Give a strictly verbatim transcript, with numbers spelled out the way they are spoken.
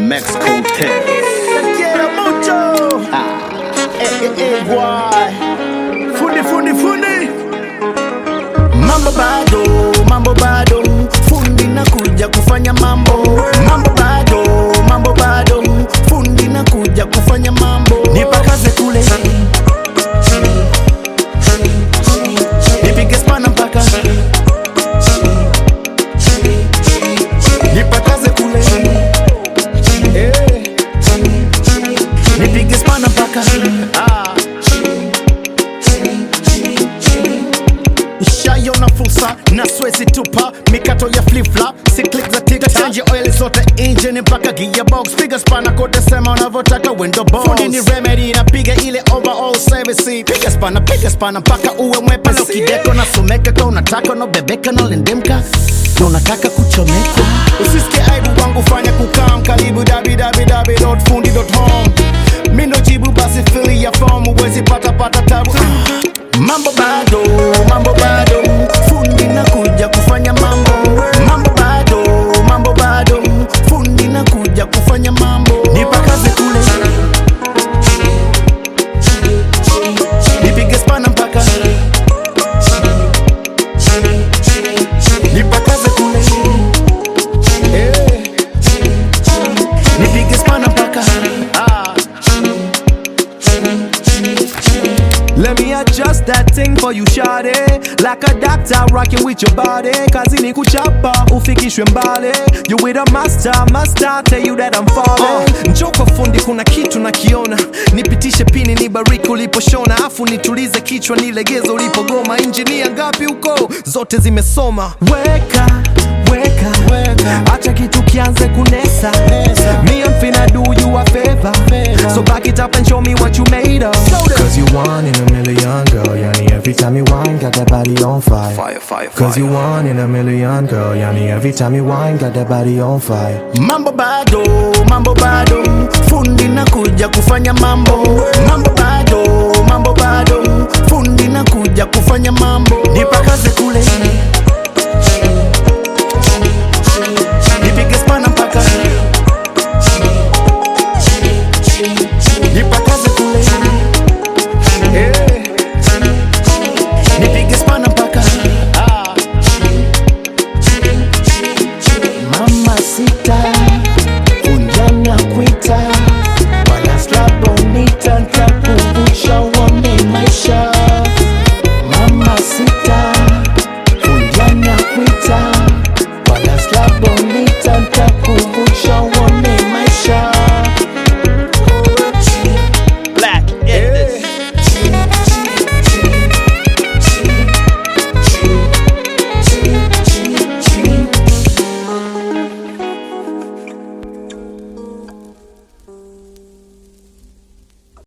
Mexico Tales. Te quiero mucho. Ah, eh, eh, eh, guay. Fundi, fundi, fundi. Mambo bado, mambo bado. Fundi nakuja kufanya mambo. Mambo bado, mambo bado. Fundi nakuja kufanya mambo. Nipakaze kule. Nipige spana mpaka. Nipakaze kule. Eh. Nipige spana mpaka. Ah. Shayona fursa na swezi tupa mikato ya flip-flop, si click za tika change oil zote engine mpaka gearbox, piga spana kote sema unavyotaka window box. Fundi ni remedy na piga ile overall service, piga spana piga spana mpaka uwe mwepesi. Kideko na sumeka kwa unataka no bebeka no lindemka na unataka kuchomeka. Usisikie aibu wangu fanya kukam karibu www dot fundi dot home. Mindo jibu basi fili ya form uwezi pata pata tabu. Mambo bado, mambo bado. Fundi nakuja kufanya mambo. Mambo bado, mambo bado. Fundi nakuja kufanya mambo. Nipakaze kule. Nipige spana mpaka. Nipakaze kule. Eh. Nipige spana mpaka. Ah. Let me adjust that thing for you, shawty. Like a doctor rocking with your body. Kazi ni kuchapa, ufikishwe mbali. You with a master, master, tell you that I'm falling. uh, Njoko fundi kuna kitu nakiona. Nipitishe pini nibariki uliposhona. Afu nitulize kichwa nilegeze ulipogoma. Engineer ngapi uko? Zote zimesoma. Weka, weka, weka. Acha kitu kianze kunesa. Me I'm finna do you a favor. So back it up and show me what you made of. Cause you one in a million, girl, yani every time you whine, got that body on fire. Fire, fire, fire. Cause you one in a million, girl, yani every time you whine, got that body on fire. Mambo bado, mambo bado. Fundi nakuja kufanya mambo. Mambo